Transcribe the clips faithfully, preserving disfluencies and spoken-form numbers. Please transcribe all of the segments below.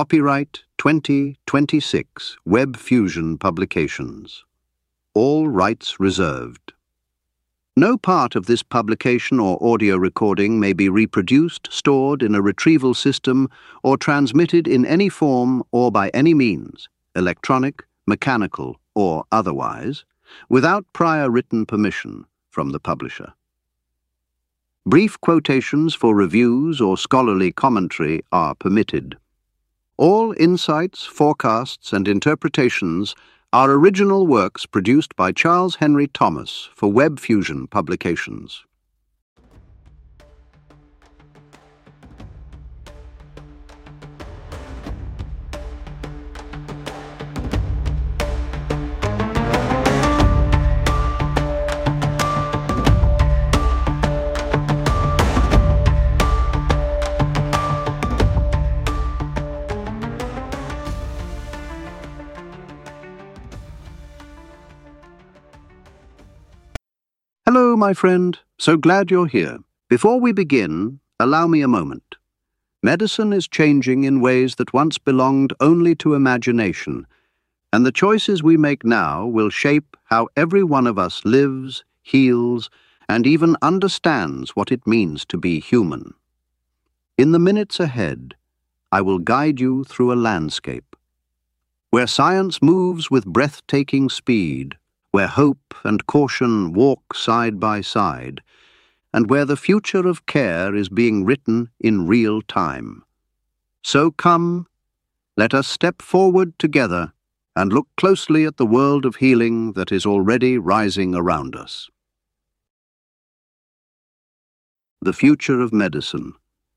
Copyright twenty twenty-six Web Fusion Publications. All rights reserved. No part of this publication or audio recording may be reproduced, stored in a retrieval system, or transmitted in any form or by any means, electronic, mechanical, or otherwise, without prior written permission from the publisher. Brief quotations for reviews or scholarly commentary are permitted. All insights, forecasts, and interpretations are original works produced by Charles Henry Thomas for Web Fusion Publications. Hello, my friend. So glad you're here. Before we begin, allow me a moment. Medicine is changing in ways that once belonged only to imagination, and the choices we make now will shape how every one of us lives, heals, and even understands what it means to be human. In the minutes ahead, I will guide you through a landscape where science moves with breathtaking speed, where hope and caution walk side by side, and where the future of care is being written in real time. So come, let us step forward together and look closely at the world of healing that is already rising around us. The future of medicine.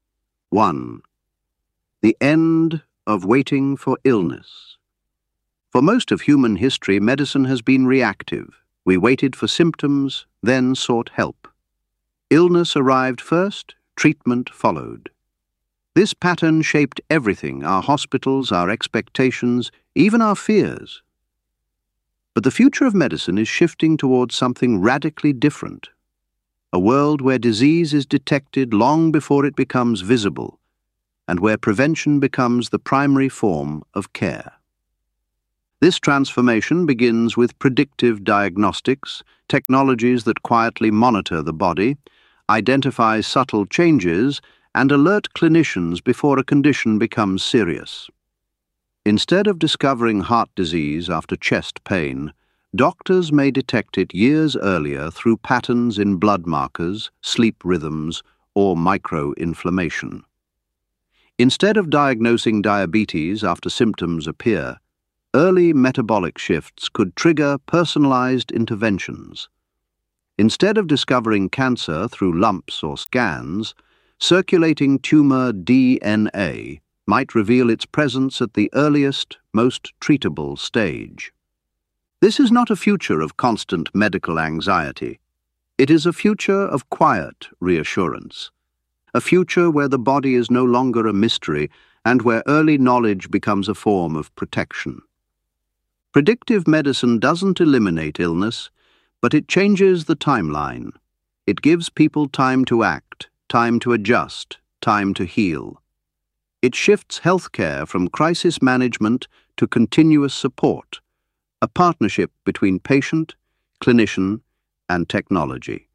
One. The end of waiting for illness. For most of human history, medicine has been reactive. We waited for symptoms, then sought help. Illness arrived first, treatment followed. This pattern shaped everything: our hospitals, our expectations, even our fears. But the future of medicine is shifting towards something radically different. A world where disease is detected long before it becomes visible, and where prevention becomes the primary form of care. This transformation begins with predictive diagnostics, technologies that quietly monitor the body, identify subtle changes, and alert clinicians before a condition becomes serious. Instead of discovering heart disease after chest pain, doctors may detect it years earlier through patterns in blood markers, sleep rhythms, or microinflammation. Instead of diagnosing diabetes after symptoms appear, early metabolic shifts could trigger personalized interventions. Instead of discovering cancer through lumps or scans, circulating tumor D N A might reveal its presence at the earliest, most treatable stage. This is not a future of constant medical anxiety. It is a future of quiet reassurance. A future where the body is no longer a mystery and where early knowledge becomes a form of protection. Predictive medicine doesn't eliminate illness, but it changes the timeline. It gives people time to act, time to adjust, time to heal. It shifts healthcare from crisis management to continuous support, a partnership between patient, clinician, and technology.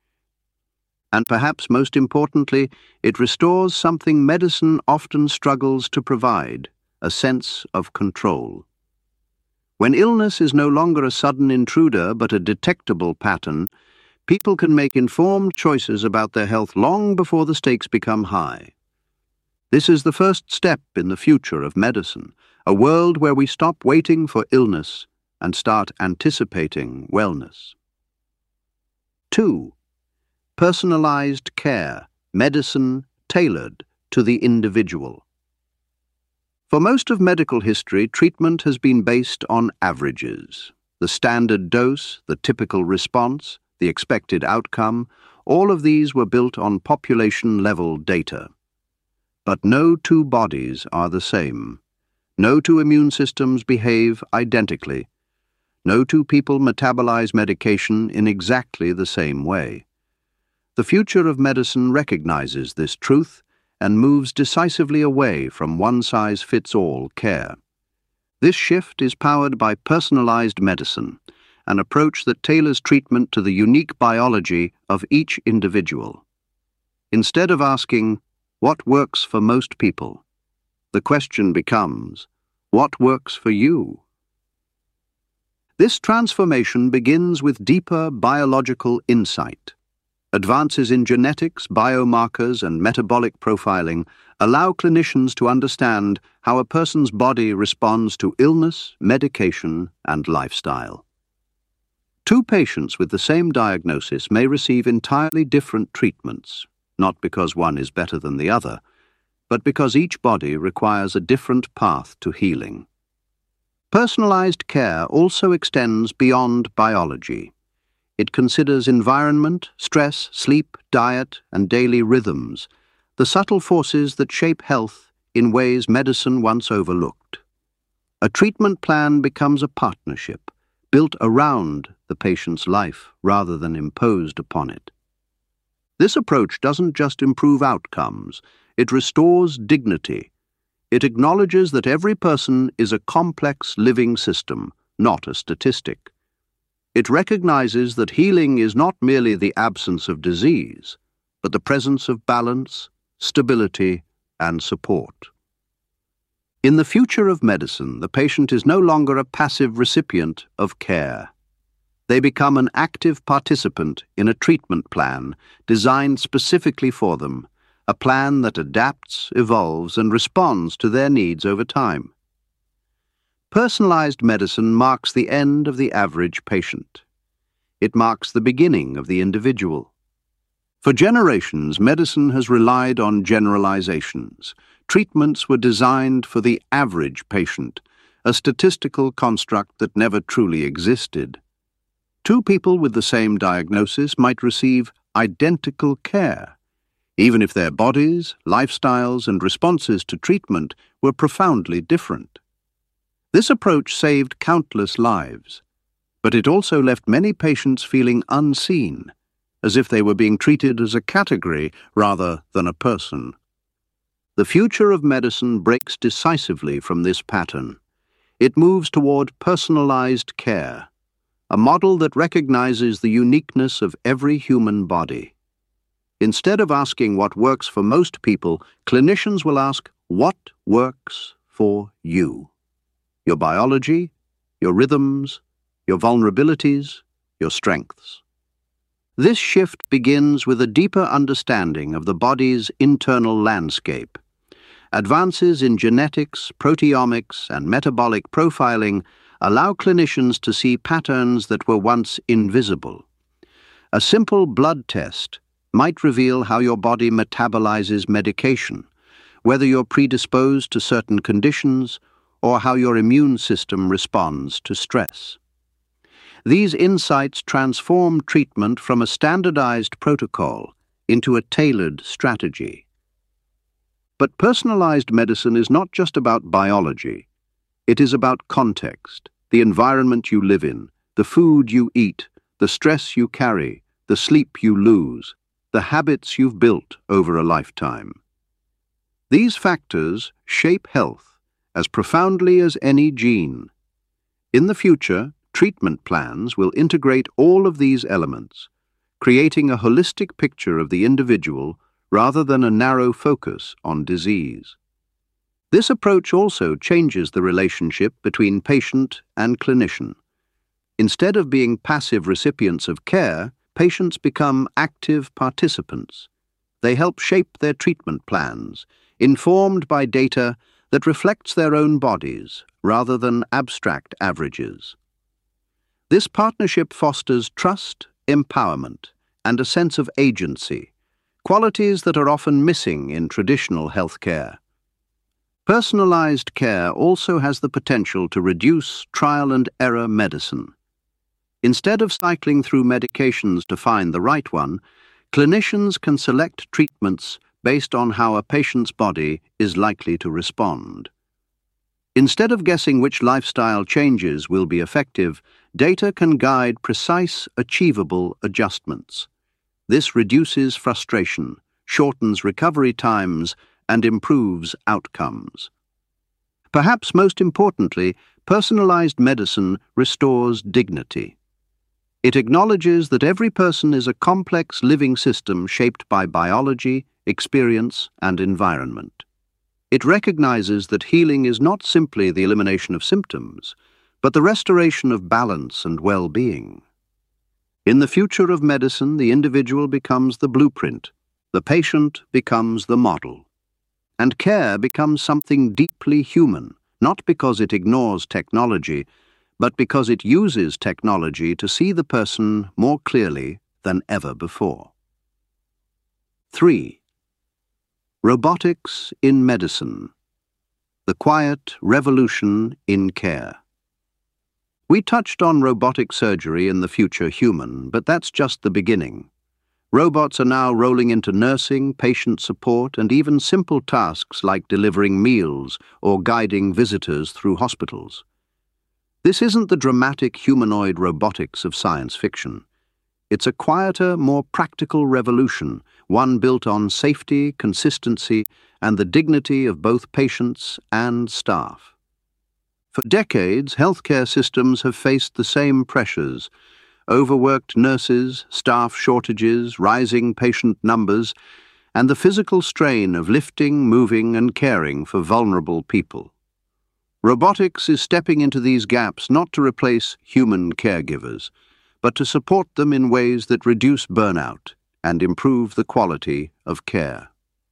And perhaps most importantly, it restores something medicine often struggles to provide: a sense of control. When illness is no longer a sudden intruder but a detectable pattern, people can make informed choices about their health long before the stakes become high. This is the first step in the future of medicine, a world where we stop waiting for illness and start anticipating wellness. Two. Personalized care, medicine tailored to the individual. For most of medical history, treatment has been based on averages. The standard dose, the typical response, the expected outcome, all of these were built on population-level data. But no two bodies are the same. No two immune systems behave identically. No two people metabolize medication in exactly the same way. The future of medicine recognizes this truth and moves decisively away from one-size-fits-all care. This shift is powered by personalized medicine, an approach that tailors treatment to the unique biology of each individual. Instead of asking, "What works for most people?" the question becomes, "What works for you?" This transformation begins with deeper biological insight. Advances in genetics, biomarkers, and metabolic profiling allow clinicians to understand how a person's body responds to illness, medication, and lifestyle. Two patients with the same diagnosis may receive entirely different treatments, not because one is better than the other, but because each body requires a different path to healing. Personalized care also extends beyond biology. It considers environment, stress, sleep, diet, and daily rhythms, the subtle forces that shape health in ways medicine once overlooked. A treatment plan becomes a partnership, built around the patient's life rather than imposed upon it. This approach doesn't just improve outcomes, it restores dignity. It acknowledges that every person is a complex living system, not a statistic. It recognizes that healing is not merely the absence of disease, but the presence of balance, stability, and support. In the future of medicine, the patient is no longer a passive recipient of care. They become an active participant in a treatment plan designed specifically for them, a plan that adapts, evolves, and responds to their needs over time. Personalized medicine marks the end of the average patient. It marks the beginning of the individual. For generations, medicine has relied on generalizations. Treatments were designed for the average patient, a statistical construct that never truly existed. Two people with the same diagnosis might receive identical care, even if their bodies, lifestyles, and responses to treatment were profoundly different. This approach saved countless lives, but it also left many patients feeling unseen, as if they were being treated as a category rather than a person. The future of medicine breaks decisively from this pattern. It moves toward personalized care, a model that recognizes the uniqueness of every human body. Instead of asking what works for most people, clinicians will ask, "What works for you?" Your biology, your rhythms, your vulnerabilities, your strengths. This shift begins with a deeper understanding of the body's internal landscape. Advances in genetics, proteomics, and metabolic profiling allow clinicians to see patterns that were once invisible. A simple blood test might reveal how your body metabolizes medication, whether you're predisposed to certain conditions, or how your immune system responds to stress. These insights transform treatment from a standardized protocol into a tailored strategy. But personalized medicine is not just about biology. It is about context, the environment you live in, the food you eat, the stress you carry, the sleep you lose, the habits you've built over a lifetime. These factors shape health as profoundly as any gene. In the future, treatment plans will integrate all of these elements, creating a holistic picture of the individual rather than a narrow focus on disease. This approach also changes the relationship between patient and clinician. Instead of being passive recipients of care, patients become active participants. They help shape their treatment plans, informed by data that reflects their own bodies rather than abstract averages. This partnership fosters trust, empowerment, and a sense of agency, qualities that are often missing in traditional healthcare. Personalized care also has the potential to reduce trial-and-error medicine. Instead of cycling through medications to find the right one, clinicians can select treatments based on how a patient's body is likely to respond. Instead of guessing which lifestyle changes will be effective, data can guide precise, achievable adjustments. This reduces frustration, shortens recovery times, and improves outcomes. Perhaps most importantly, personalized medicine restores dignity. It acknowledges that every person is a complex living system shaped by biology, experience, and environment. It recognizes that healing is not simply the elimination of symptoms, but the restoration of balance and well-being. In the future of medicine, the individual becomes the blueprint, the patient becomes the model, and care becomes something deeply human, not because it ignores technology, but because it uses technology to see the person more clearly than ever before. Three. Robotics in medicine. The quiet revolution in care. We touched on robotic surgery in The Future Human, but that's just the beginning. Robots are now rolling into nursing, patient support, and even simple tasks like delivering meals or guiding visitors through hospitals. This isn't the dramatic humanoid robotics of science fiction. It's a quieter, more practical revolution, one built on safety, consistency, and the dignity of both patients and staff. For decades, healthcare systems have faced the same pressures: overworked nurses, staff shortages, rising patient numbers, and the physical strain of lifting, moving, and caring for vulnerable people. Robotics is stepping into these gaps not to replace human caregivers, but to support them in ways that reduce burnout and improve the quality of care.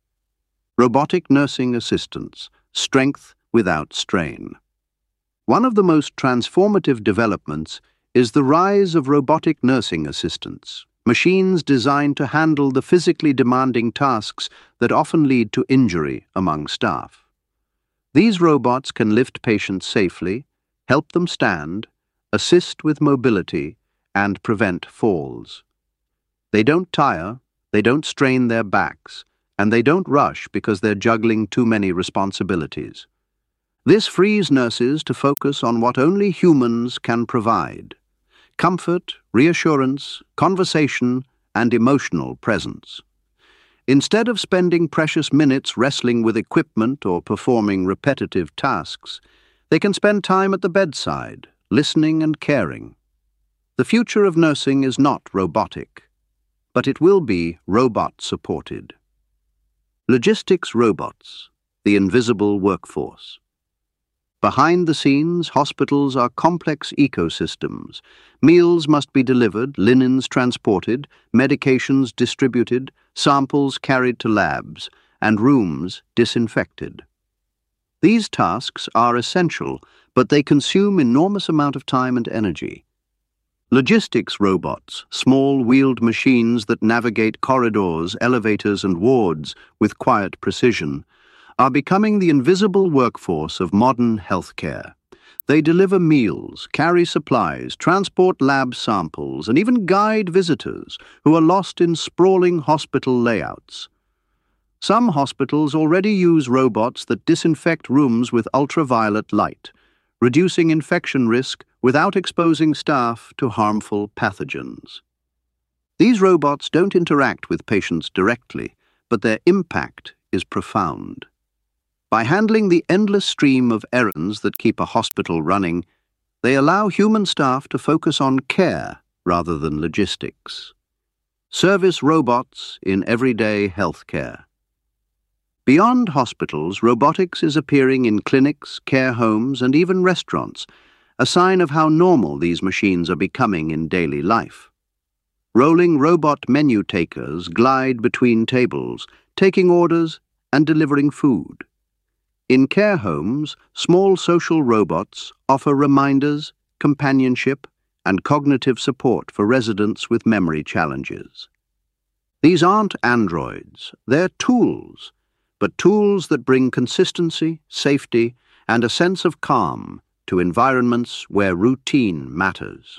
Robotic nursing assistants, strength without strain. One of the most transformative developments is the rise of robotic nursing assistants, machines designed to handle the physically demanding tasks that often lead to injury among staff. These robots can lift patients safely, help them stand, assist with mobility, and prevent falls. They don't tire, they don't strain their backs, and they don't rush because they're juggling too many responsibilities. This frees nurses to focus on what only humans can provide: comfort, reassurance, conversation, and emotional presence. Instead of spending precious minutes wrestling with equipment or performing repetitive tasks, they can spend time at the bedside, listening and caring. The future of nursing is not robotic, but it will be robot-supported. Logistics robots, the invisible workforce. Behind the scenes, hospitals are complex ecosystems. Meals must be delivered, linens transported, medications distributed, samples carried to labs, and rooms disinfected. These tasks are essential, but they consume enormous amount of time and energy. Logistics robots, small wheeled machines that navigate corridors, elevators, and wards with quiet precision, are becoming the invisible workforce of modern healthcare. They deliver meals, carry supplies, transport lab samples, and even guide visitors who are lost in sprawling hospital layouts. Some hospitals already use robots that disinfect rooms with ultraviolet light, reducing infection risk without exposing staff to harmful pathogens. These robots don't interact with patients directly, but their impact is profound. By handling the endless stream of errands that keep a hospital running, they allow human staff to focus on care rather than logistics. Service robots in everyday healthcare. Beyond hospitals, robotics is appearing in clinics, care homes, and even restaurants, a sign of how normal these machines are becoming in daily life. Rolling robot menu takers glide between tables, taking orders and delivering food. In care homes, small social robots offer reminders, companionship, and cognitive support for residents with memory challenges. These aren't androids, they're tools, but tools that bring consistency, safety, and a sense of calm to environments where routine matters.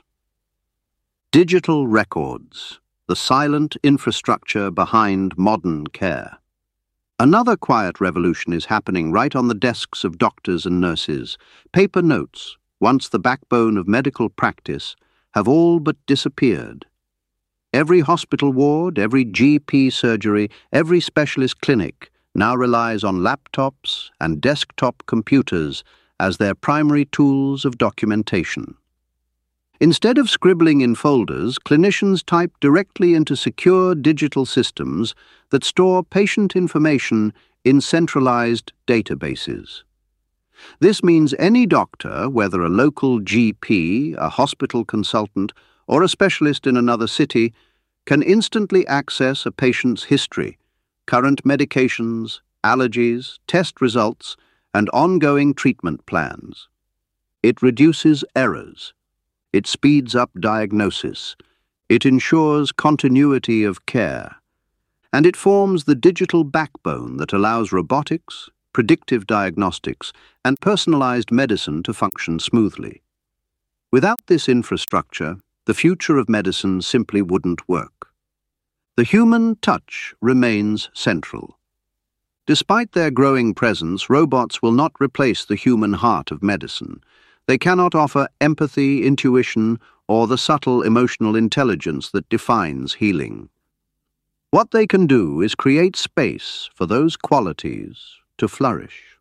Digital records, the silent infrastructure behind modern care. Another quiet revolution is happening right on the desks of doctors and nurses. Paper notes, once the backbone of medical practice, have all but disappeared. Every hospital ward, every G P surgery, every specialist clinic now relies on laptops and desktop computers as their primary tools of documentation. Instead of scribbling in folders, clinicians type directly into secure digital systems that store patient information in centralized databases. This means any doctor, whether a local G P, a hospital consultant, or a specialist in another city, can instantly access a patient's history, current medications, allergies, test results, and ongoing treatment plans. It reduces errors. It speeds up diagnosis. It ensures continuity of care. And it forms the digital backbone that allows robotics, predictive diagnostics, and personalized medicine to function smoothly. Without this infrastructure, the future of medicine simply wouldn't work. The human touch remains central. Despite their growing presence, robots will not replace the human heart of medicine. They cannot offer empathy, intuition, or the subtle emotional intelligence that defines healing. What they can do is create space for those qualities to flourish.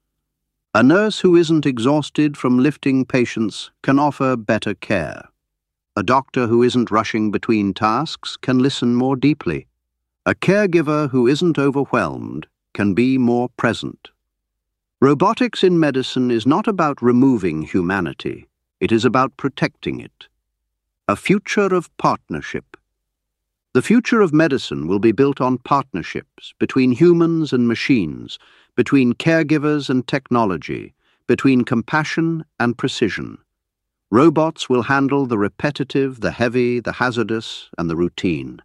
A nurse who isn't exhausted from lifting patients can offer better care. A doctor who isn't rushing between tasks can listen more deeply. A caregiver who isn't overwhelmed can be more present. Robotics in medicine is not about removing humanity. It is about protecting it. A future of partnership. The future of medicine will be built on partnerships between humans and machines, between caregivers and technology, between compassion and precision. Robots will handle the repetitive, the heavy, the hazardous, and the routine.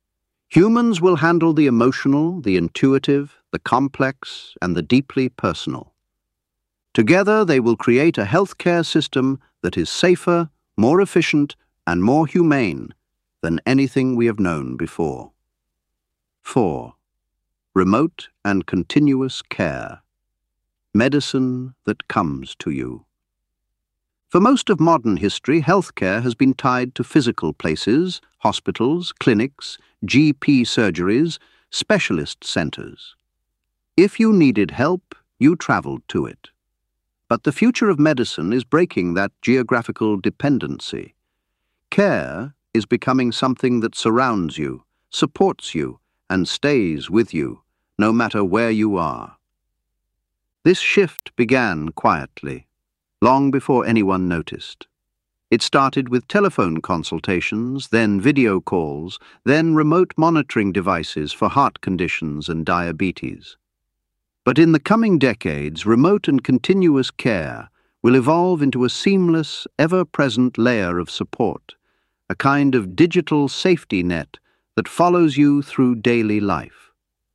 Humans will handle the emotional, the intuitive, the complex, and the deeply personal. Together, they will create a healthcare system that is safer, more efficient, and more humane than anything we have known before. Four. Remote and continuous care. Medicine that comes to you. For most of modern history, healthcare has been tied to physical places, hospitals, clinics, G P surgeries, specialist centers. If you needed help, you traveled to it. But the future of medicine is breaking that geographical dependency. Care is becoming something that surrounds you, supports you, and stays with you, no matter where you are. This shift began quietly, long before anyone noticed. It started with telephone consultations, then video calls, then remote monitoring devices for heart conditions and diabetes. But in the coming decades, remote and continuous care will evolve into a seamless, ever-present layer of support, a kind of digital safety net that follows you through daily life.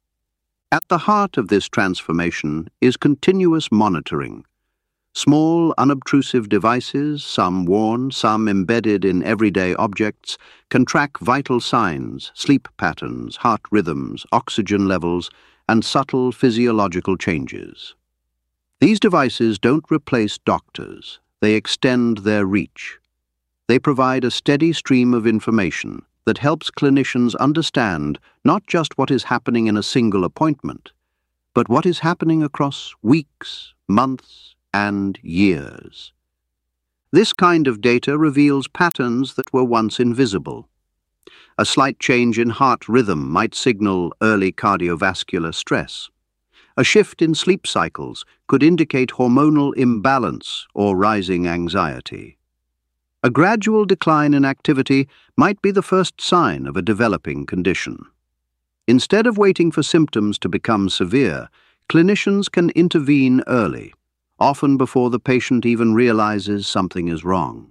At the heart of this transformation is continuous monitoring. Small, unobtrusive devices, some worn, some embedded in everyday objects, can track vital signs, sleep patterns, heart rhythms, oxygen levels, and subtle physiological changes. These devices don't replace doctors. They extend their reach. They provide a steady stream of information that helps clinicians understand not just what is happening in a single appointment, but what is happening across weeks, months, and years. This kind of data reveals patterns that were once invisible. A slight change in heart rhythm might signal early cardiovascular stress. A shift in sleep cycles could indicate hormonal imbalance or rising anxiety. A gradual decline in activity might be the first sign of a developing condition. Instead of waiting for symptoms to become severe, clinicians can intervene early, often before the patient even realizes something is wrong.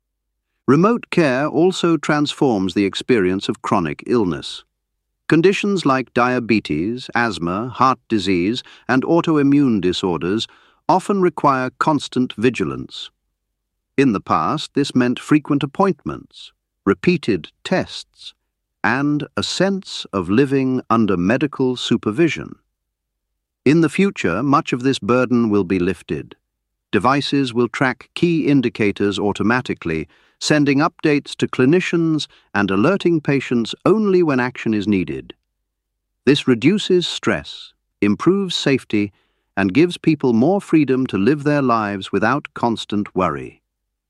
Remote care also transforms the experience of chronic illness. Conditions like diabetes, asthma, heart disease, and autoimmune disorders often require constant vigilance. In the past, this meant frequent appointments, repeated tests, and a sense of living under medical supervision. In the future, much of this burden will be lifted. Devices will track key indicators automatically, sending updates to clinicians and alerting patients only when action is needed. This reduces stress, improves safety, and gives people more freedom to live their lives without constant worry.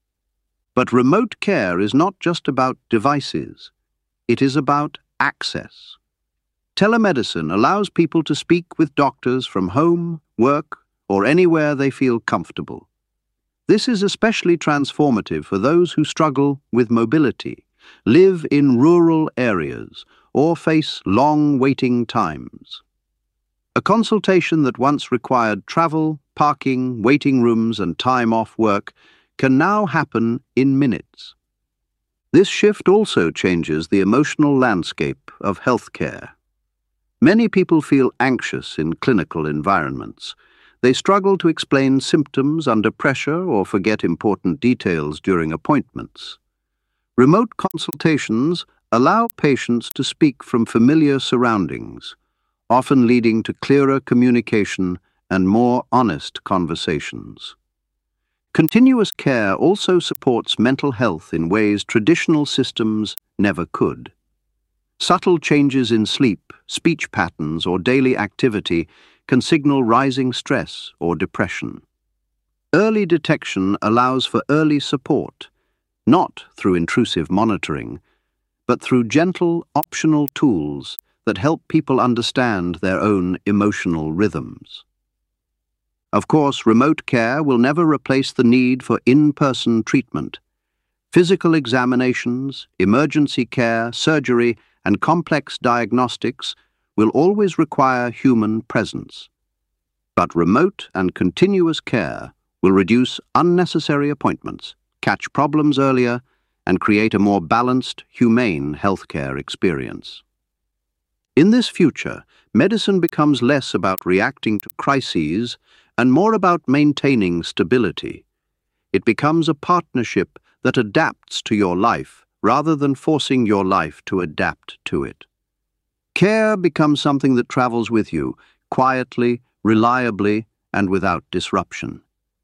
But remote care is not just about devices. It is about access. Telemedicine allows people to speak with doctors from home, work, or anywhere they feel comfortable. This is especially transformative for those who struggle with mobility, live in rural areas, or face long waiting times. A consultation that once required travel, parking, waiting rooms, and time off work can now happen in minutes. This shift also changes the emotional landscape of healthcare. Many people feel anxious in clinical environments. They struggle to explain symptoms under pressure or forget important details during appointments. Remote consultations allow patients to speak from familiar surroundings, often leading to clearer communication and more honest conversations. Continuous care also supports mental health in ways traditional systems never could. Subtle changes in sleep, speech patterns, or daily activity can signal rising stress or depression. Early detection allows for early support, not through intrusive monitoring, but through gentle, optional tools that help people understand their own emotional rhythms. Of course, remote care will never replace the need for in-person treatment. Physical examinations, emergency care, surgery, and complex diagnostics will always require human presence. But remote and continuous care will reduce unnecessary appointments, catch problems earlier, and create a more balanced, humane healthcare experience. In this future, medicine becomes less about reacting to crises and more about maintaining stability. It becomes a partnership that adapts to your life rather than forcing your life to adapt to it. Care becomes something that travels with you, quietly, reliably, and without disruption.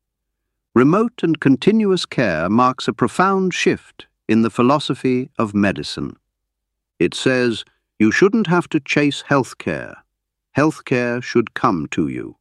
Remote and continuous care marks a profound shift in the philosophy of medicine. It says, you shouldn't have to chase healthcare. Healthcare should come to you.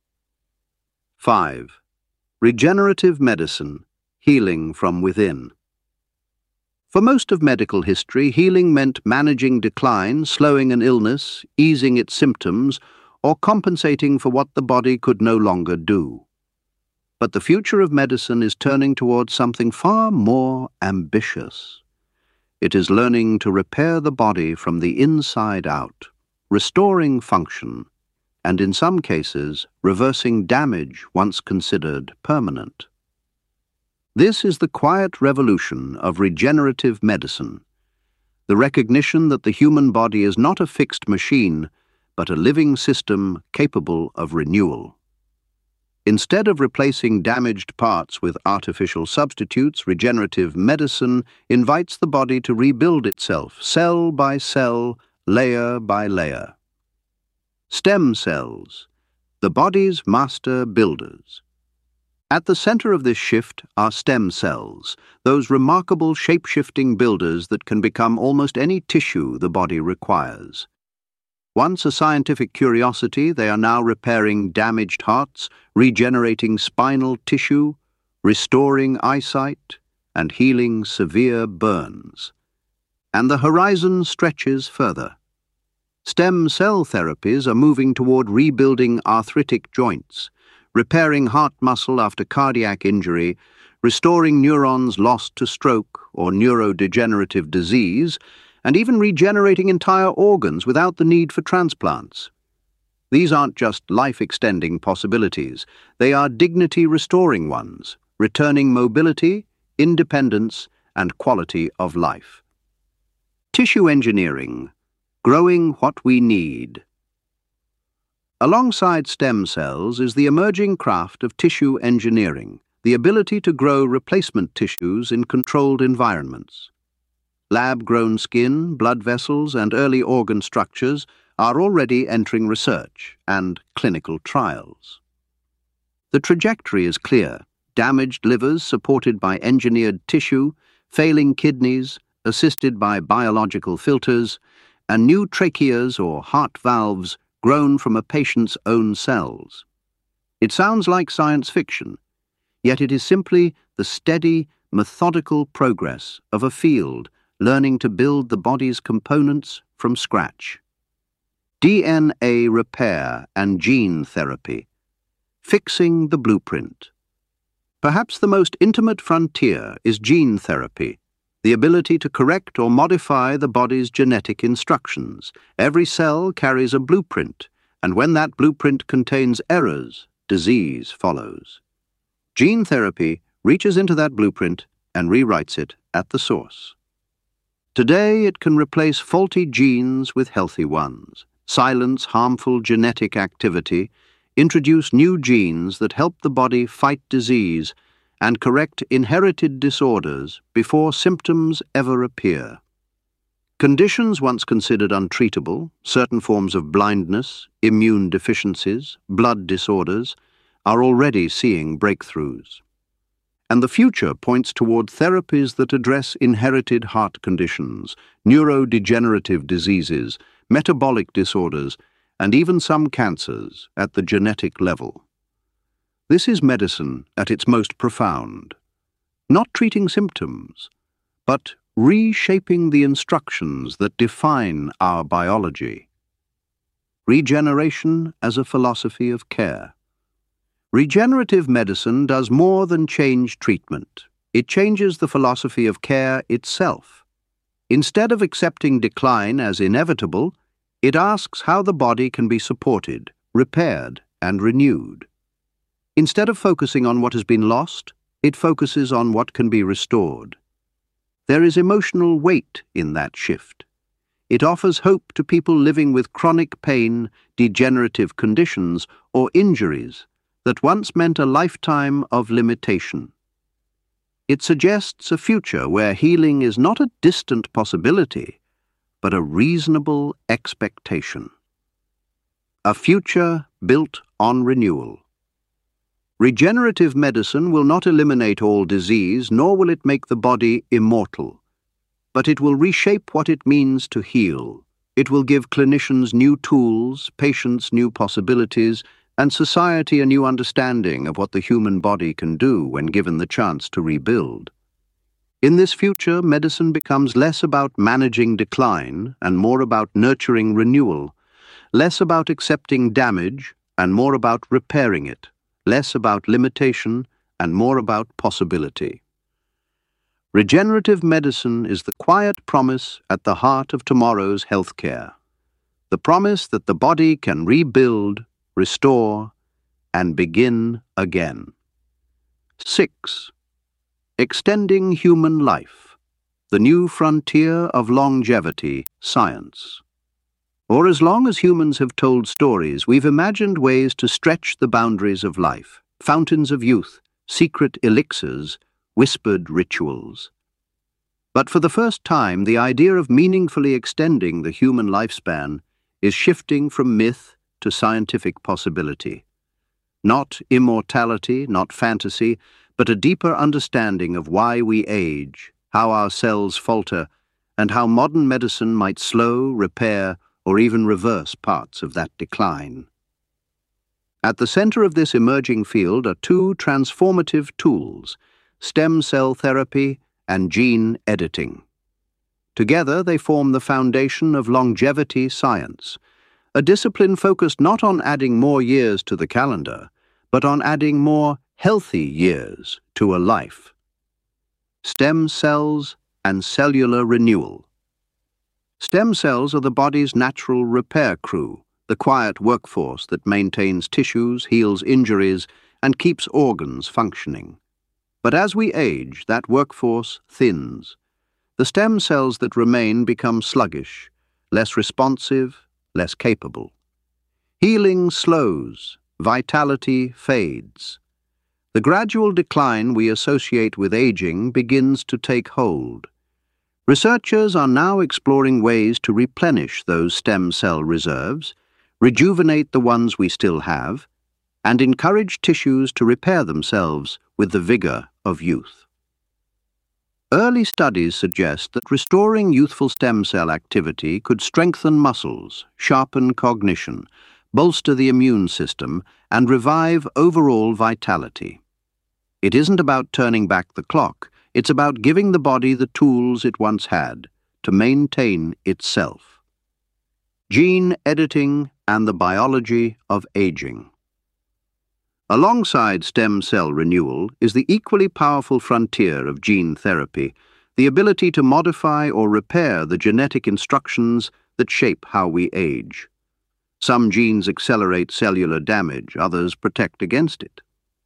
five. Regenerative medicine, healing from within. For most of medical history, healing meant managing decline, slowing an illness, easing its symptoms, or compensating for what the body could no longer do. But the future of medicine is turning towards something far more ambitious. It is learning to repair the body from the inside out, restoring function, and in some cases, reversing damage once considered permanent. This is the quiet revolution of regenerative medicine, the recognition that the human body is not a fixed machine, but a living system capable of renewal. Instead of replacing damaged parts with artificial substitutes, regenerative medicine invites the body to rebuild itself, cell by cell, layer by layer. Stem cells, the body's master builders. At the center of this shift are stem cells, those remarkable shape-shifting builders that can become almost any tissue the body requires. Once a scientific curiosity, they are now repairing damaged hearts, regenerating spinal tissue, restoring eyesight, and healing severe burns. And the horizon stretches further. Stem cell therapies are moving toward rebuilding arthritic joints, repairing heart muscle after cardiac injury, restoring neurons lost to stroke or neurodegenerative disease, and even regenerating entire organs without the need for transplants. These aren't just life-extending possibilities, they are dignity-restoring ones, returning mobility, independence, and quality of life. Tissue engineering, growing what we need. Alongside stem cells is the emerging craft of tissue engineering, the ability to grow replacement tissues in controlled environments. Lab-grown skin, blood vessels, and early organ structures are already entering research and clinical trials. The trajectory is clear. damaged livers supported by engineered tissue, failing kidneys assisted by biological filters, and new tracheas or heart valves grown from a patient's own cells. It sounds like science fiction, yet it is simply the steady, methodical progress of a field learning to build the body's components from scratch. D N A repair and gene therapy, fixing the blueprint. Perhaps the most intimate frontier is gene therapy, the ability to correct or modify the body's genetic instructions. Every cell carries a blueprint, and when that blueprint contains errors, disease follows. Gene therapy reaches into that blueprint and rewrites it at the source. Today, it can replace faulty genes with healthy ones, silence harmful genetic activity, introduce new genes that help the body fight disease, and correct inherited disorders before symptoms ever appear. Conditions once considered untreatable, certain forms of blindness, immune deficiencies, blood disorders, are already seeing breakthroughs. And the future points toward therapies that address inherited heart conditions, neurodegenerative diseases, metabolic disorders, and even some cancers at the genetic level. This is medicine at its most profound. Not treating symptoms, but reshaping the instructions that define our biology. Regeneration as a philosophy of care. Regenerative medicine does more than change treatment. It changes the philosophy of care itself. Instead of accepting decline as inevitable, it asks how the body can be supported, repaired, and renewed. Instead of focusing on what has been lost, it focuses on what can be restored. There is emotional weight in that shift. It offers hope to people living with chronic pain, degenerative conditions, or injuries that once meant a lifetime of limitation. It suggests a future where healing is not a distant possibility, but a reasonable expectation. A future built on renewal. Regenerative medicine will not eliminate all disease, nor will it make the body immortal. But it will reshape what it means to heal. It will give clinicians new tools, patients new possibilities, and society a new understanding of what the human body can do when given the chance to rebuild. In this future, medicine becomes less about managing decline and more about nurturing renewal, less about accepting damage and more about repairing it, less about limitation and more about possibility. Regenerative medicine is the quiet promise at the heart of tomorrow's healthcare. The promise that the body can rebuild, restore, and begin again. Six. Extending human life, the new frontier of longevity science. Or as long as humans have told stories, we've imagined ways to stretch the boundaries of life, fountains of youth, secret elixirs, whispered rituals. But for the first time, the idea of meaningfully extending the human lifespan is shifting from myth to scientific possibility. Not immortality, not fantasy, but a deeper understanding of why we age, how our cells falter, and how modern medicine might slow, repair, or even reverse parts of that decline. At the center of this emerging field are two transformative tools, stem cell therapy and gene editing. Together, they form the foundation of longevity science, a discipline focused not on adding more years to the calendar, but on adding more healthy years to a life. Stem cells and cellular renewal. Stem cells are the body's natural repair crew, the quiet workforce that maintains tissues, heals injuries, and keeps organs functioning. But as we age, that workforce thins. The stem cells that remain become sluggish, less responsive, less capable. Healing slows, vitality fades. The gradual decline we associate with aging begins to take hold. Researchers are now exploring ways to replenish those stem cell reserves, rejuvenate the ones we still have, and encourage tissues to repair themselves with the vigor of youth. Early studies suggest that restoring youthful stem cell activity could strengthen muscles, sharpen cognition, bolster the immune system, and revive overall vitality. It isn't about turning back the clock, it's about giving the body the tools it once had to maintain itself. Gene editing and the biology of aging. Alongside stem cell renewal is the equally powerful frontier of gene therapy, the ability to modify or repair the genetic instructions that shape how we age. Some genes accelerate cellular damage, others protect against it.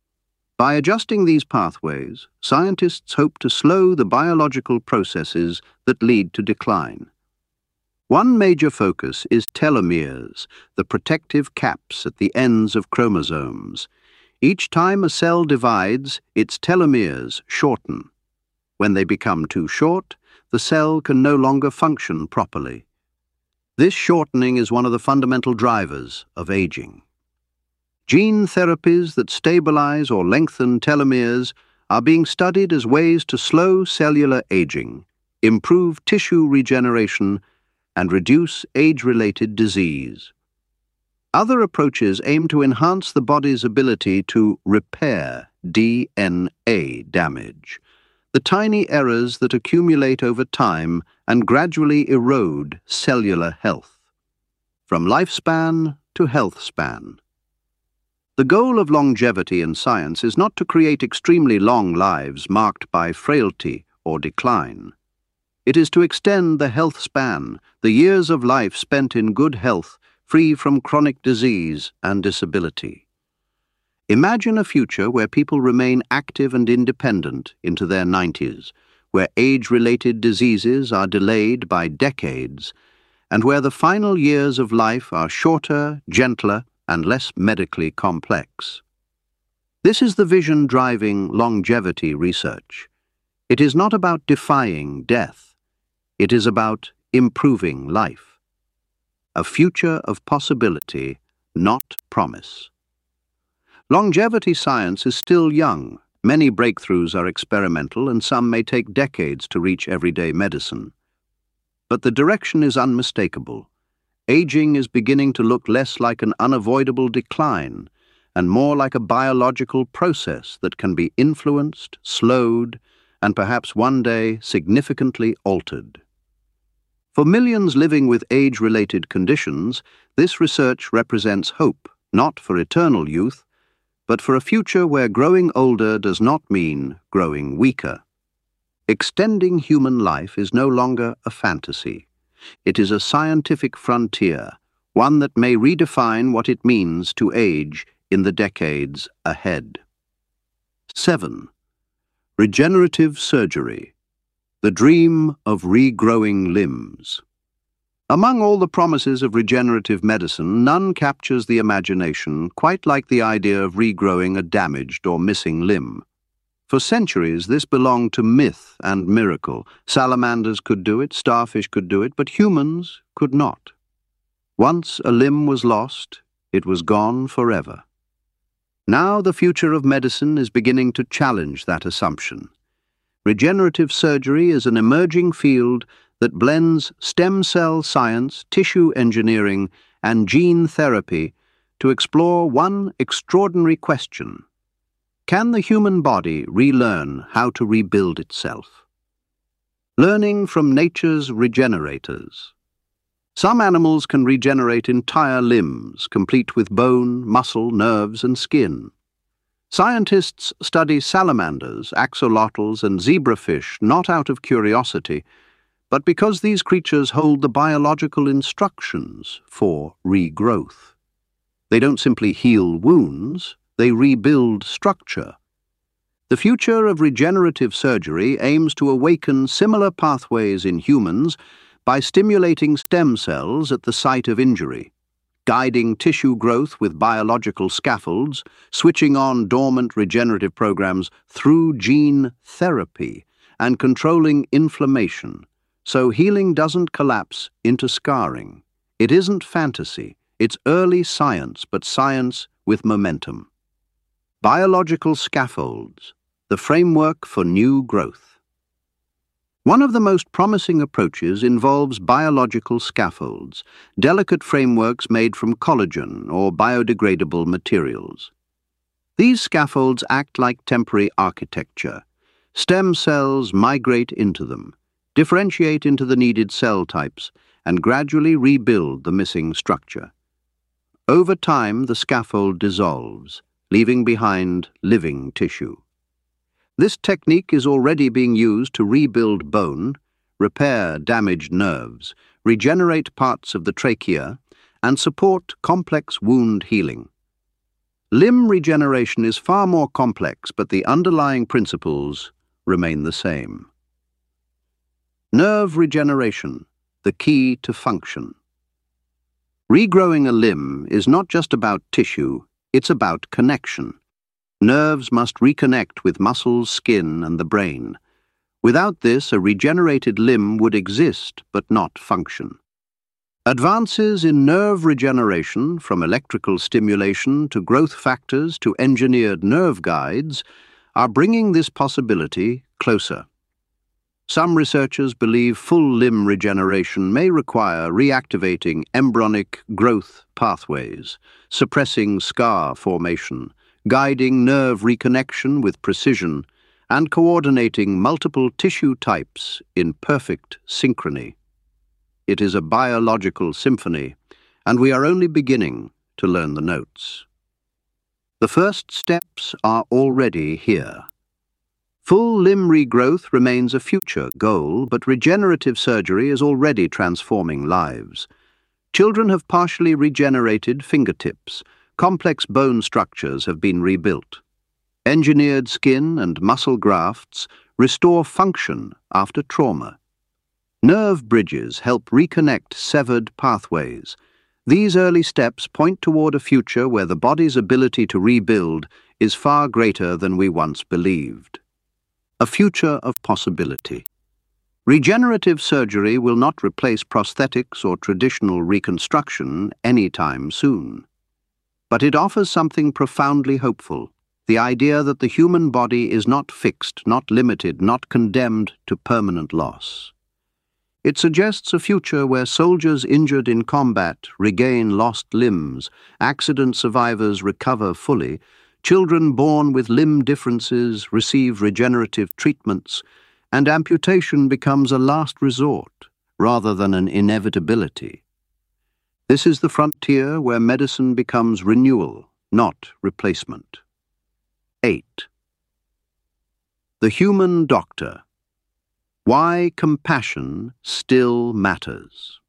By adjusting these pathways, scientists hope to slow the biological processes that lead to decline. One major focus is telomeres, the protective caps at the ends of chromosomes. Each time a cell divides, its telomeres shorten. When they become too short, the cell can no longer function properly. This shortening is one of the fundamental drivers of aging. Gene therapies that stabilize or lengthen telomeres are being studied as ways to slow cellular aging, improve tissue regeneration, and reduce age-related disease. Other approaches aim to enhance the body's ability to repair D N A damage, the tiny errors that accumulate over time and gradually erode cellular health. From lifespan to health span. The goal of longevity in science is not to create extremely long lives marked by frailty or decline. It is to extend the health span, the years of life spent in good health, free from chronic disease and disability. Imagine a future where people remain active and independent into their nineties, where age-related diseases are delayed by decades, and where the final years of life are shorter, gentler, and less medically complex. This is the vision driving longevity research. It is not about defying death. It is about improving life. A future of possibility, not promise. Longevity science is still young. Many breakthroughs are experimental, and some may take decades to reach everyday medicine. But the direction is unmistakable. Aging is beginning to look less like an unavoidable decline and more like a biological process that can be influenced, slowed, and perhaps one day significantly altered. For millions living with age-related conditions, this research represents hope, not for eternal youth, but for a future where growing older does not mean growing weaker. Extending human life is no longer a fantasy. It is a scientific frontier, one that may redefine what it means to age in the decades ahead. seven. Regenerative surgery. The dream of regrowing limbs. Among all the promises of regenerative medicine, none captures the imagination quite like the idea of regrowing a damaged or missing limb. For centuries, this belonged to myth and miracle. Salamanders could do it, starfish could do it, but humans could not. Once a limb was lost, it was gone forever. Now the future of medicine is beginning to challenge that assumption. Regenerative surgery is an emerging field that blends stem cell science, tissue engineering, and gene therapy to explore one extraordinary question. Can the human body relearn how to rebuild itself? Learning from nature's regenerators. Some animals can regenerate entire limbs, complete with bone, muscle, nerves, and skin. Scientists study salamanders, axolotls, and zebrafish not out of curiosity, but because these creatures hold the biological instructions for regrowth. They don't simply heal wounds, they rebuild structure. The future of regenerative surgery aims to awaken similar pathways in humans by stimulating stem cells at the site of injury, guiding tissue growth with biological scaffolds, switching on dormant regenerative programs through gene therapy, and controlling inflammation, so healing doesn't collapse into scarring. It isn't fantasy, it's early science, but science with momentum. Biological scaffolds, the framework for new growth. One of the most promising approaches involves biological scaffolds, delicate frameworks made from collagen or biodegradable materials. These scaffolds act like temporary architecture. Stem cells migrate into them, differentiate into the needed cell types, and gradually rebuild the missing structure. Over time, the scaffold dissolves, leaving behind living tissue. This technique is already being used to rebuild bone, repair damaged nerves, regenerate parts of the trachea, and support complex wound healing. Limb regeneration is far more complex, but the underlying principles remain the same. Nerve regeneration, the key to function. Regrowing a limb is not just about tissue, it's about connection. Nerves must reconnect with muscles, skin, and the brain. Without this, a regenerated limb would exist but not function. Advances in nerve regeneration, from electrical stimulation to growth factors to engineered nerve guides, are bringing this possibility closer. Some researchers believe full limb regeneration may require reactivating embryonic growth pathways, suppressing scar formation, guiding nerve reconnection with precision, and coordinating multiple tissue types in perfect synchrony. It is a biological symphony, and we are only beginning to learn the notes. The first steps are already here. Full limb regrowth remains a future goal, but regenerative surgery is already transforming lives. Children have partially regenerated fingertips. Complex bone structures have been rebuilt. Engineered skin and muscle grafts restore function after trauma. Nerve bridges help reconnect severed pathways. These early steps point toward a future where the body's ability to rebuild is far greater than we once believed. A future of possibility. Regenerative surgery will not replace prosthetics or traditional reconstruction anytime soon. But it offers something profoundly hopeful, the idea that the human body is not fixed, not limited, not condemned to permanent loss. It suggests a future where soldiers injured in combat regain lost limbs, accident survivors recover fully, children born with limb differences receive regenerative treatments, and amputation becomes a last resort rather than an inevitability. This is the frontier where medicine becomes renewal, not replacement. eight. The human doctor. Why compassion still matters.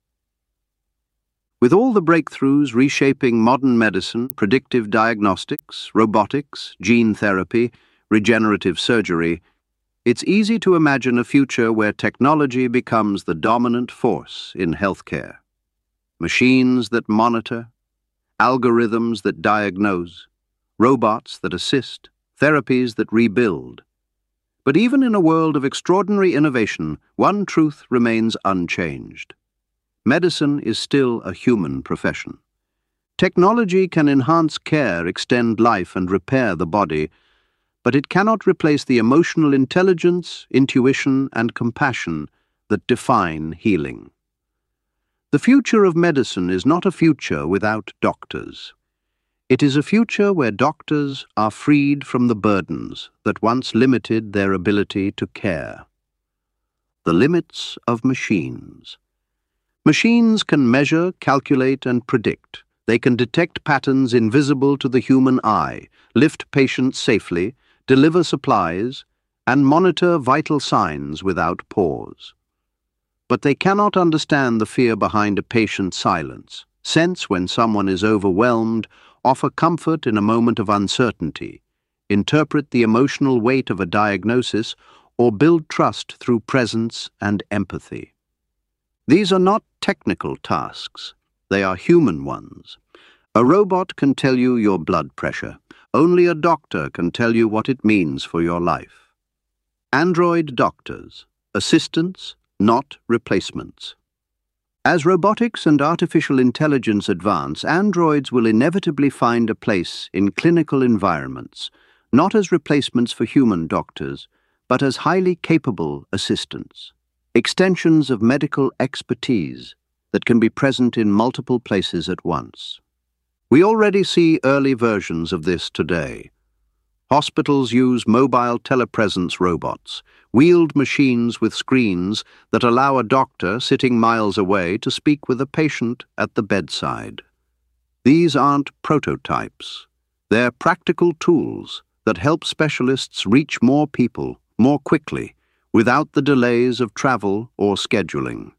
With all the breakthroughs reshaping modern medicine, predictive diagnostics, robotics, gene therapy, regenerative surgery, it's easy to imagine a future where technology becomes the dominant force in healthcare. Machines that monitor, algorithms that diagnose, robots that assist, therapies that rebuild. But even in a world of extraordinary innovation, one truth remains unchanged. Medicine is still a human profession. Technology can enhance care, extend life, and repair the body, but it cannot replace the emotional intelligence, intuition, and compassion that define healing. The future of medicine is not a future without doctors. It is a future where doctors are freed from the burdens that once limited their ability to care. The limits of machines. Machines can measure, calculate, and predict. They can detect patterns invisible to the human eye, lift patients safely, deliver supplies, and monitor vital signs without pause. But they cannot understand the fear behind a patient's silence, sense when someone is overwhelmed, offer comfort in a moment of uncertainty, interpret the emotional weight of a diagnosis, or build trust through presence and empathy. These are not technical tasks. They are human ones. A robot can tell you your blood pressure. Only a doctor can tell you what it means for your life. Android doctors, assistants, not replacements. As robotics and artificial intelligence advance, androids will inevitably find a place in clinical environments, not as replacements for human doctors, but as highly capable assistants, extensions of medical expertise that can be present in multiple places at once. We already see early versions of this today. Hospitals use mobile telepresence robots, wheeled machines with screens that allow a doctor sitting miles away to speak with a patient at the bedside. These aren't prototypes. They're practical tools that help specialists reach more people more quickly without the delays of travel or scheduling.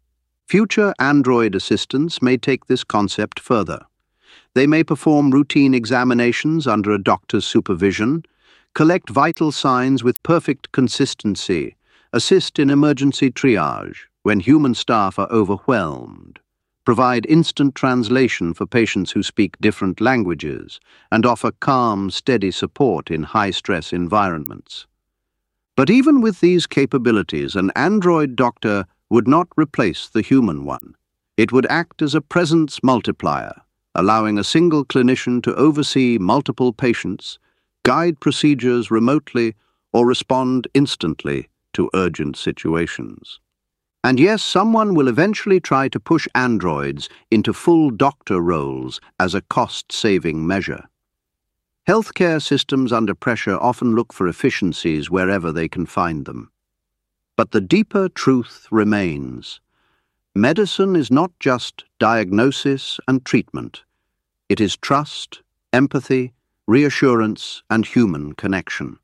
Future Android assistants may take this concept further. They may perform routine examinations under a doctor's supervision, collect vital signs with perfect consistency, assist in emergency triage when human staff are overwhelmed, provide instant translation for patients who speak different languages, and offer calm, steady support in high-stress environments. But even with these capabilities, an android doctor would not replace the human one. It would act as a presence multiplier, allowing a single clinician to oversee multiple patients, guide procedures remotely, or respond instantly to urgent situations. And yes, someone will eventually try to push androids into full doctor roles as a cost-saving measure. Healthcare systems under pressure often look for efficiencies wherever they can find them. But the deeper truth remains. Medicine is not just diagnosis and treatment. It is trust, empathy, reassurance, and human connection.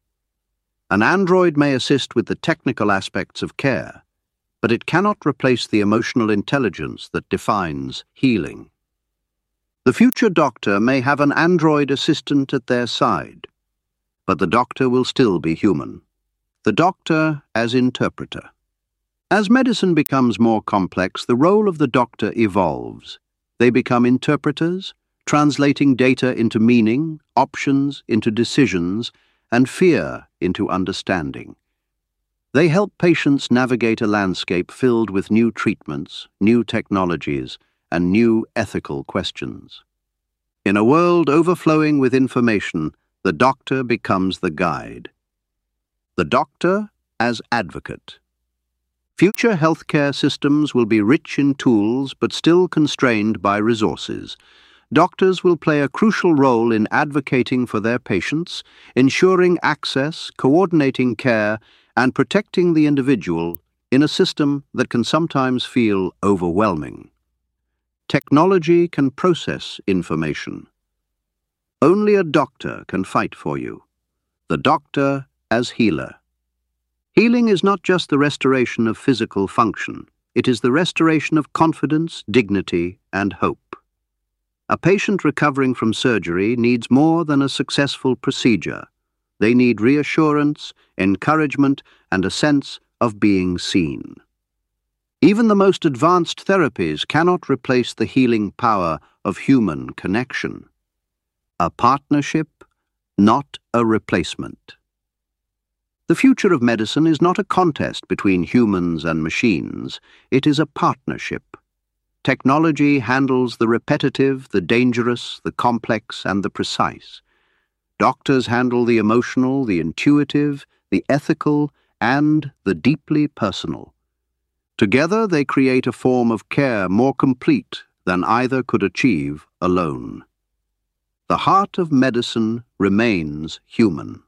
An android may assist with the technical aspects of care, but it cannot replace the emotional intelligence that defines healing. The future doctor may have an android assistant at their side, but the doctor will still be human. The doctor as interpreter. As medicine becomes more complex, the role of the doctor evolves. They become interpreters, translating data into meaning, options into decisions, and fear into understanding. They help patients navigate a landscape filled with new treatments, new technologies, and new ethical questions. In a world overflowing with information, the doctor becomes the guide. The doctor as advocate. Future healthcare systems will be rich in tools but still constrained by resources. Doctors will play a crucial role in advocating for their patients, ensuring access, coordinating care, and protecting the individual in a system that can sometimes feel overwhelming. Technology can process information. Only a doctor can fight for you. The doctor as healer. Healing is not just the restoration of physical function. It is the restoration of confidence, dignity, and hope. A patient recovering from surgery needs more than a successful procedure. They need reassurance, encouragement, and a sense of being seen. Even the most advanced therapies cannot replace the healing power of human connection. A partnership, not a replacement. The future of medicine is not a contest between humans and machines. It is a partnership. Technology handles the repetitive, the dangerous, the complex, and the precise. Doctors handle the emotional, the intuitive, the ethical, and the deeply personal. Together they create a form of care more complete than either could achieve alone. The heart of medicine remains human.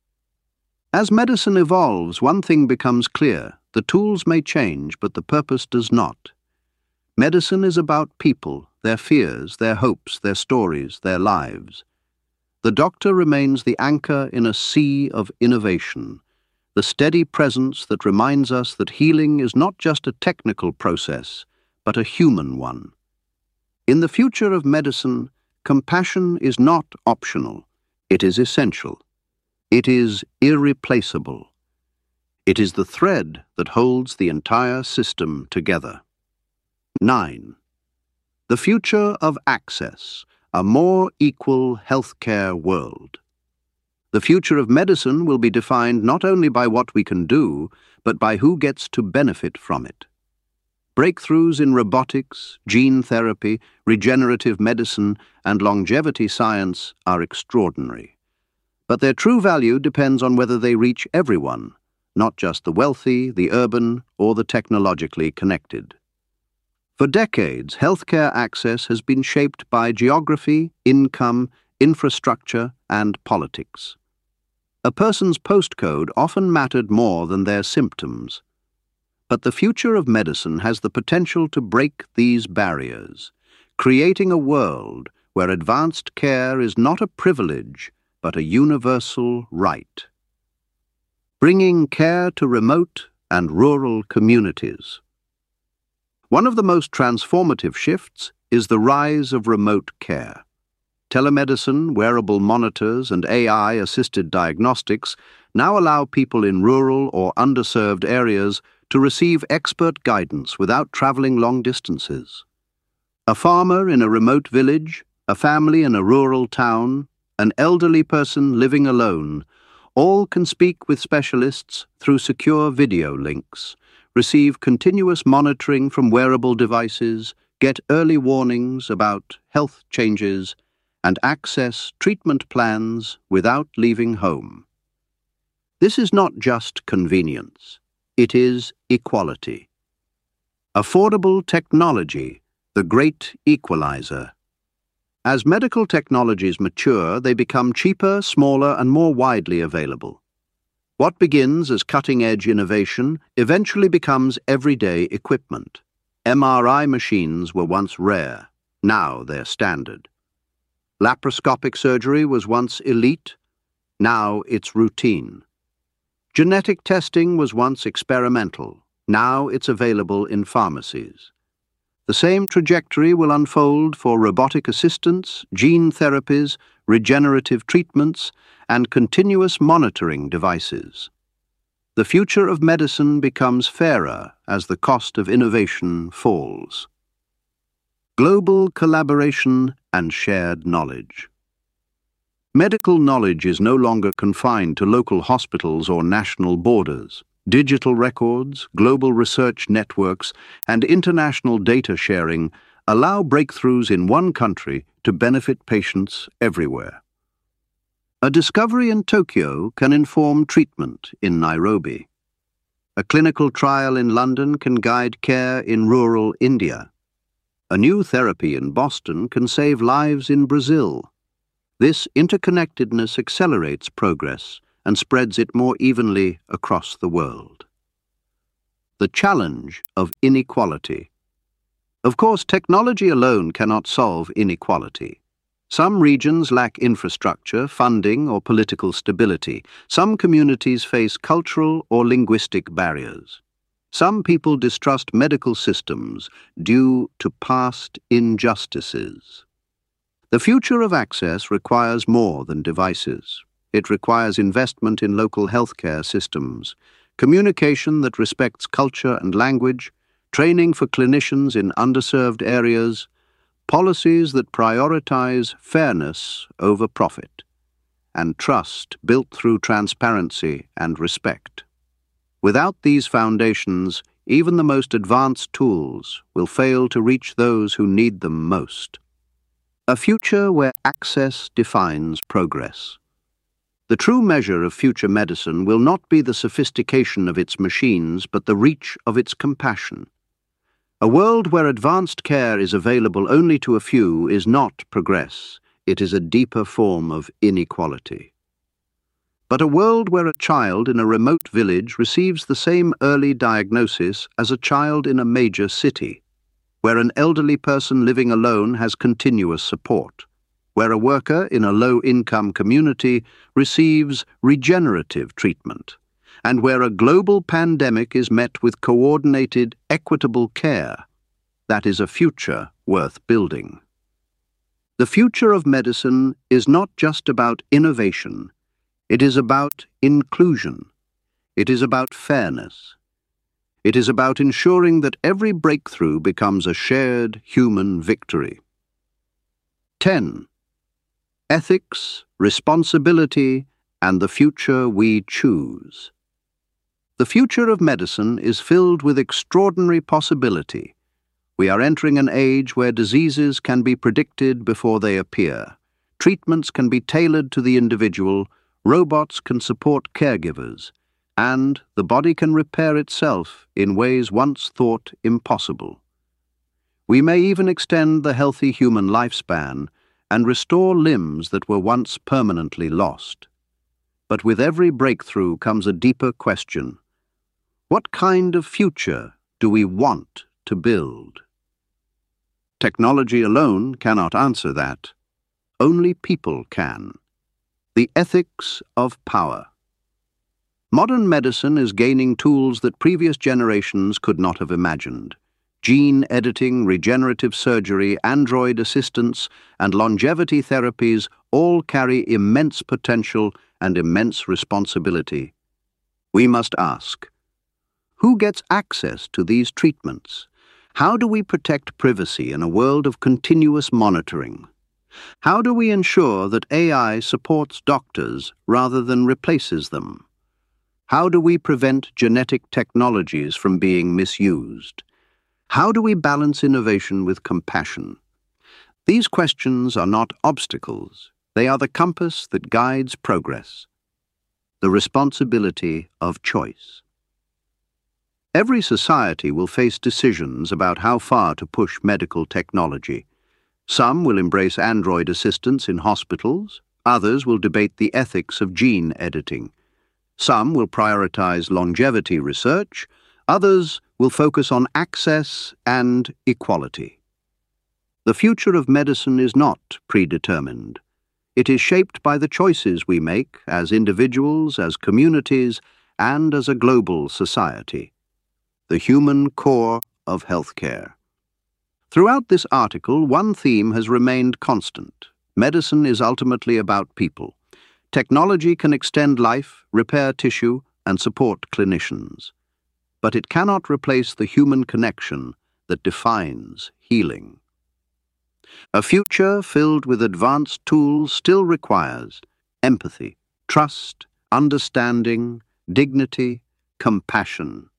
As medicine evolves, one thing becomes clear. The tools may change, but the purpose does not. Medicine is about people, their fears, their hopes, their stories, their lives. The doctor remains the anchor in a sea of innovation, the steady presence that reminds us that healing is not just a technical process, but a human one. In the future of medicine, compassion is not optional. It is essential. It is irreplaceable. It is the thread that holds the entire system together. nine. The future of access, a more equal healthcare world. The future of medicine will be defined not only by what we can do, but by who gets to benefit from it. Breakthroughs in robotics, gene therapy, regenerative medicine, and longevity science are extraordinary. But their true value depends on whether they reach everyone, not just the wealthy, the urban, or the technologically connected. For decades, healthcare access has been shaped by geography, income, infrastructure, and politics. A person's postcode often mattered more than their symptoms. But the future of medicine has the potential to break these barriers, creating a world where advanced care is not a privilege, but a universal right. Bringing care to remote and rural communities. One of the most transformative shifts is the rise of remote care. Telemedicine, wearable monitors, and A I-assisted diagnostics now allow people in rural or underserved areas to receive expert guidance without traveling long distances. A farmer in a remote village, a family in a rural town, an elderly person living alone, all can speak with specialists through secure video links, receive continuous monitoring from wearable devices, get early warnings about health changes, and access treatment plans without leaving home. This is not just convenience, it is equality. Affordable technology, the great equalizer. As medical technologies mature, they become cheaper, smaller, and more widely available. What begins as cutting-edge innovation eventually becomes everyday equipment. M R I machines were once rare, now they're standard. Laparoscopic surgery was once elite, now it's routine. Genetic testing was once experimental, now it's available in pharmacies. The same trajectory will unfold for robotic assistants, gene therapies, regenerative treatments, and continuous monitoring devices. The future of medicine becomes fairer as the cost of innovation falls. Global collaboration and shared knowledge. Medical knowledge is no longer confined to local hospitals or national borders. Digital records, global research networks, and international data sharing allow breakthroughs in one country to benefit patients everywhere. A discovery in Tokyo can inform treatment in Nairobi. A clinical trial in London can guide care in rural India. A new therapy in Boston can save lives in Brazil. This interconnectedness accelerates progress and spreads it more evenly across the world. The challenge of inequality. Of course, technology alone cannot solve inequality. Some regions lack infrastructure, funding, or political stability. Some communities face cultural or linguistic barriers. Some people distrust medical systems due to past injustices. The future of access requires more than devices. It requires investment in local healthcare systems, communication that respects culture and language, training for clinicians in underserved areas, policies that prioritize fairness over profit, and trust built through transparency and respect. Without these foundations, even the most advanced tools will fail to reach those who need them most. A future where access defines progress. The true measure of future medicine will not be the sophistication of its machines, but the reach of its compassion. A world where advanced care is available only to a few is not progress. It is a deeper form of inequality. But a world where a child in a remote village receives the same early diagnosis as a child in a major city, where an elderly person living alone has continuous support, where a worker in a low-income community receives regenerative treatment, and where a global pandemic is met with coordinated, equitable care. That is a future worth building. The future of medicine is not just about innovation. It is about inclusion. It is about fairness. It is about ensuring that every breakthrough becomes a shared human victory. ten. Ethics, responsibility, and the future we choose. The future of medicine is filled with extraordinary possibility. We are entering an age where diseases can be predicted before they appear. Treatments can be tailored to the individual. Robots can support caregivers, and the body can repair itself in ways once thought impossible. We may even extend the healthy human lifespan and restore limbs that were once permanently lost. But with every breakthrough comes a deeper question. What kind of future do we want to build? Technology alone cannot answer that. Only people can. The ethics of power. Modern medicine is gaining tools that previous generations could not have imagined. Gene editing, regenerative surgery, android assistance, and longevity therapies all carry immense potential and immense responsibility. We must ask, who gets access to these treatments? How do we protect privacy in a world of continuous monitoring? How do we ensure that A I supports doctors rather than replaces them? How do we prevent genetic technologies from being misused? How do we balance innovation with compassion? These questions are not obstacles. They are the compass that guides progress. The responsibility of choice. Every society will face decisions about how far to push medical technology. Some will embrace android assistance in hospitals. Others will debate the ethics of gene editing. Some will prioritize longevity research. Others will focus on access and equality. The future of medicine is not predetermined. It is shaped by the choices we make as individuals, as communities, and as a global society. The human core of healthcare. Throughout this article, one theme has remained constant. Medicine is ultimately about people. Technology can extend life, repair tissue, and support clinicians. But it cannot replace the human connection that defines healing. A future filled with advanced tools still requires empathy, trust, understanding, dignity, compassion.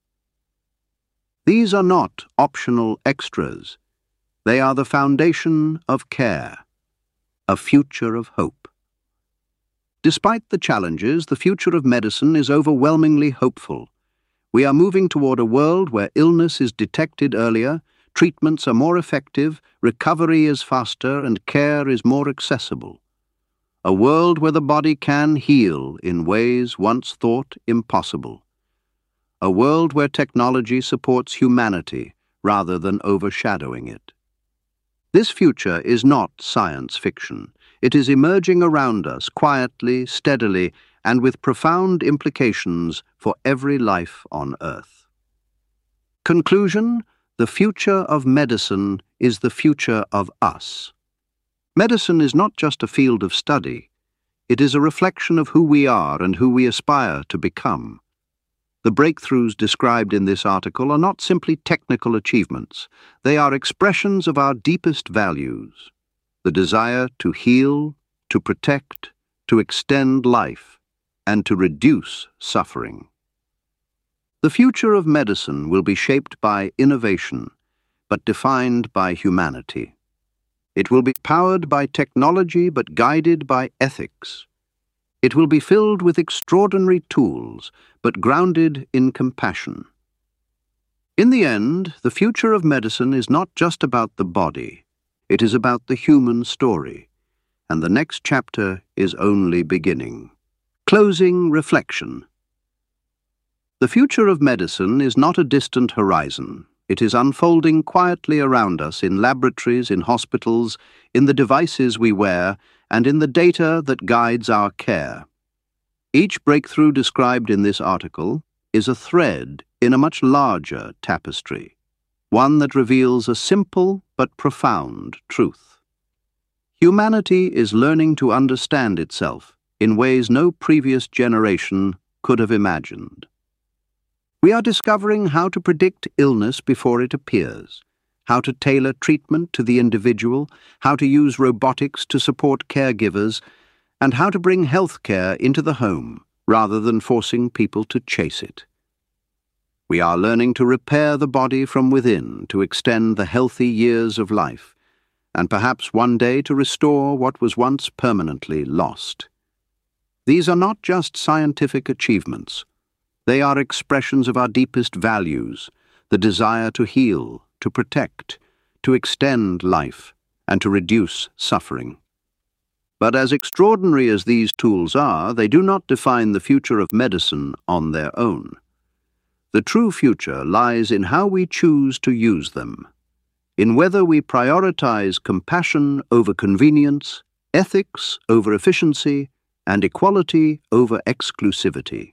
These are not optional extras. They are the foundation of care, a future of hope. Despite the challenges, the future of medicine is overwhelmingly hopeful. We are moving toward a world where illness is detected earlier, treatments are more effective, recovery is faster, and care is more accessible. A world where the body can heal in ways once thought impossible. A world where technology supports humanity rather than overshadowing it. This future is not science fiction. It is emerging around us quietly, steadily, and with profound implications for every life on Earth. Conclusion: the future of medicine is the future of us. Medicine is not just a field of study. It is a reflection of who we are and who we aspire to become. The breakthroughs described in this article are not simply technical achievements. They are expressions of our deepest values. The desire to heal, to protect, to extend life, and to reduce suffering. The future of medicine will be shaped by innovation, but defined by humanity. It will be powered by technology, but guided by ethics. It will be filled with extraordinary tools, but grounded in compassion. In the end, the future of medicine is not just about the body. It is about the human story, and the next chapter is only beginning. Closing reflection. The future of medicine is not a distant horizon. It is unfolding quietly around us in laboratories, in hospitals, in the devices we wear, and in the data that guides our care. Each breakthrough described in this article is a thread in a much larger tapestry, one that reveals a simple but profound truth. Humanity is learning to understand itself in ways no previous generation could have imagined. We are discovering how to predict illness before it appears, how to tailor treatment to the individual, how to use robotics to support caregivers, and how to bring healthcare into the home rather than forcing people to chase it. We are learning to repair the body from within, to extend the healthy years of life, and perhaps one day to restore what was once permanently lost. These are not just scientific achievements. They are expressions of our deepest values, the desire to heal, to protect, to extend life, and to reduce suffering. But as extraordinary as these tools are, they do not define the future of medicine on their own. The true future lies in how we choose to use them, in whether we prioritize compassion over convenience, ethics over efficiency, and equality over exclusivity.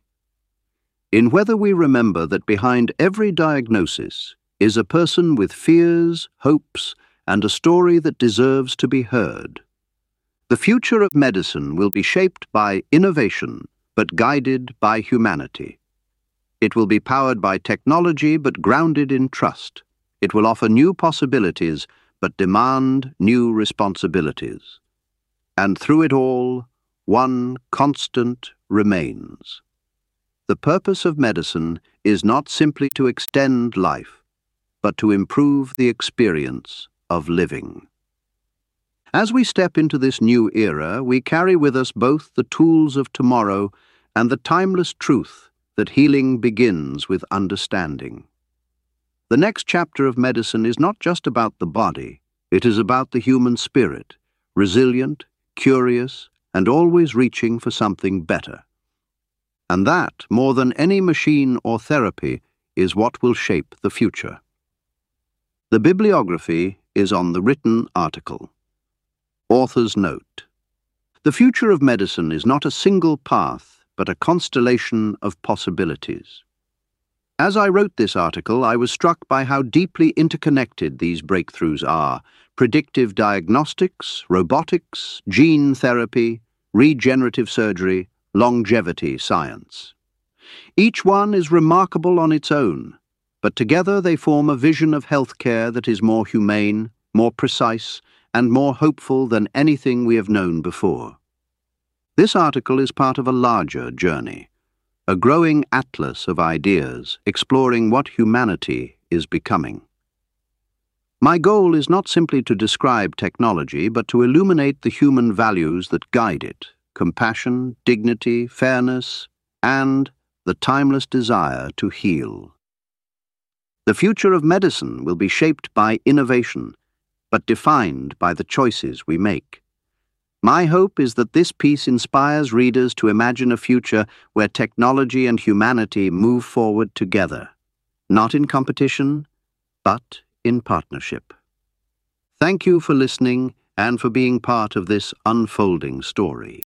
In whether we remember that behind every diagnosis is a person with fears, hopes, and a story that deserves to be heard. The future of medicine will be shaped by innovation, but guided by humanity. It will be powered by technology, but grounded in trust. It will offer new possibilities, but demand new responsibilities. And through it all, one constant remains. The purpose of medicine is not simply to extend life, but to improve the experience of living. As we step into this new era, we carry with us both the tools of tomorrow and the timeless truth that healing begins with understanding. The next chapter of medicine is not just about the body, it is about the human spirit, resilient, curious, and always reaching for something better. And that, more than any machine or therapy, is what will shape the future. The bibliography is on the written article. Author's note. The future of medicine is not a single path, but a constellation of possibilities. As I wrote this article, I was struck by how deeply interconnected these breakthroughs are: predictive diagnostics, robotics, gene therapy, regenerative surgery, longevity science. Each one is remarkable on its own, but together they form a vision of healthcare that is more humane, more precise, and more hopeful than anything we have known before. This article is part of a larger journey, a growing atlas of ideas exploring what humanity is becoming. My goal is not simply to describe technology, but to illuminate the human values that guide it: compassion, dignity, fairness, and the timeless desire to heal. The future of medicine will be shaped by innovation, but defined by the choices we make. My hope is that this piece inspires readers to imagine a future where technology and humanity move forward together, not in competition, but in partnership. Thank you for listening and for being part of this unfolding story.